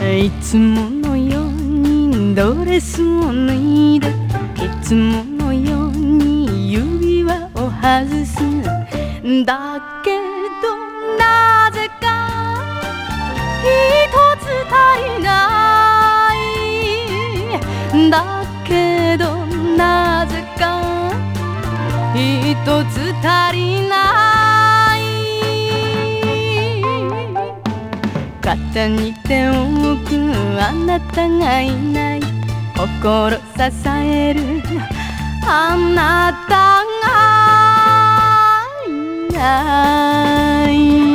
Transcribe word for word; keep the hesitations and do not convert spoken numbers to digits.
いつものようにドレスを脱いで、いつものように指輪を外す。だけどなぜか一つ足りない。だけどなぜか一つ足りない。肩に手を置くあなたがいない、心支えるあなたがいない。